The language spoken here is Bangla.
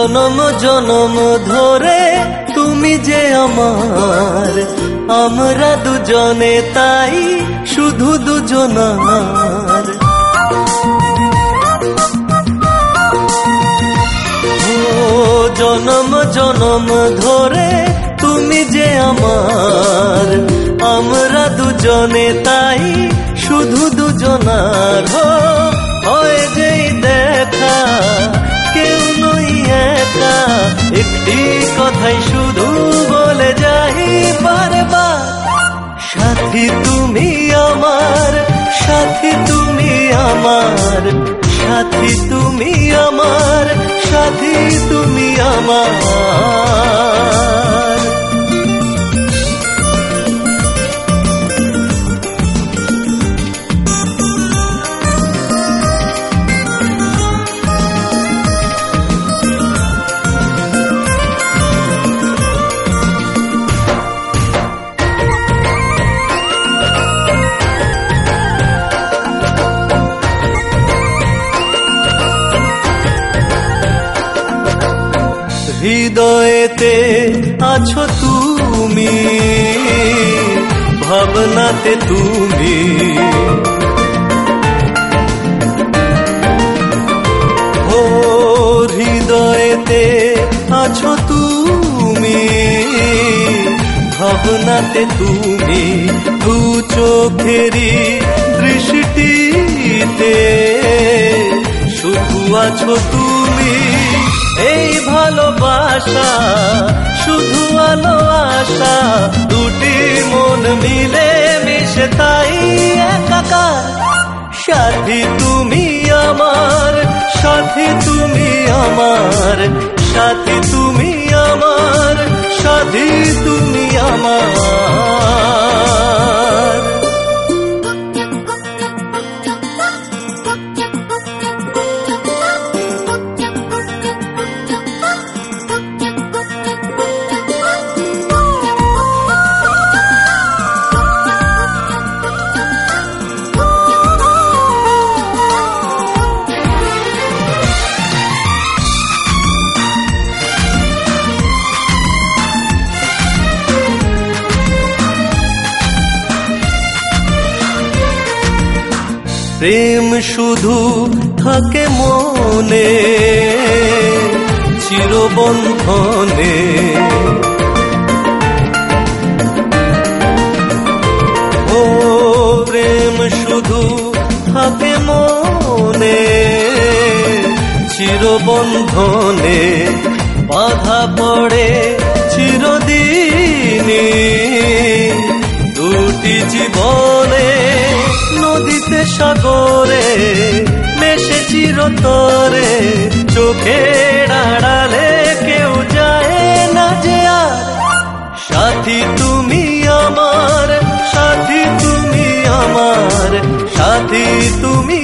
জনম জনম ধরে তুমি যে আমার, আমরা দুজনে তাই শুধু দুজনার। ও জনম জনম ধরে তুমি যে আমার, আমরা দুজনে তাই শুধু দুজনার। হয় যেই দেখা কেউ নই একা, একটি কথাই শুধু বলে যাই বারবার, সাথী তুমি আমার, সাথী তুমি আমার, সাথী তুমি আমার, সাথী তুমি আমার। হৃদয়েতে আছো তুমি, ভাবনাতে তুমি, ও হৃদয়েতে আছো তুমি, ভাবনাতে তুমি, দু চোখেরই দৃষ্টিতে শুধু আছো তুমি। এই ভালোবাসা শুধু আলো আশা, দুটি মন মিলে মিশে তাই একাকার। সাথী তুমি আমার, সাথী তুমি আমার, সাথী তুমি আমার, সাথী তুমি আমার। প্রেম শুধু থাকে মনে চিরবন্ধনে, ও প্রেম শুধু থাকে মনে চিরবন্ধনে, বাধা পড়ে চিরদিনই দুটি জীবনে। নদীতে সাগরে মেশে চিরতরে, চোখের আড়ালে কেউ যায় না যে আর। সাথী তুমি আমার, সাথী তুমি আমার, সাথী তুমি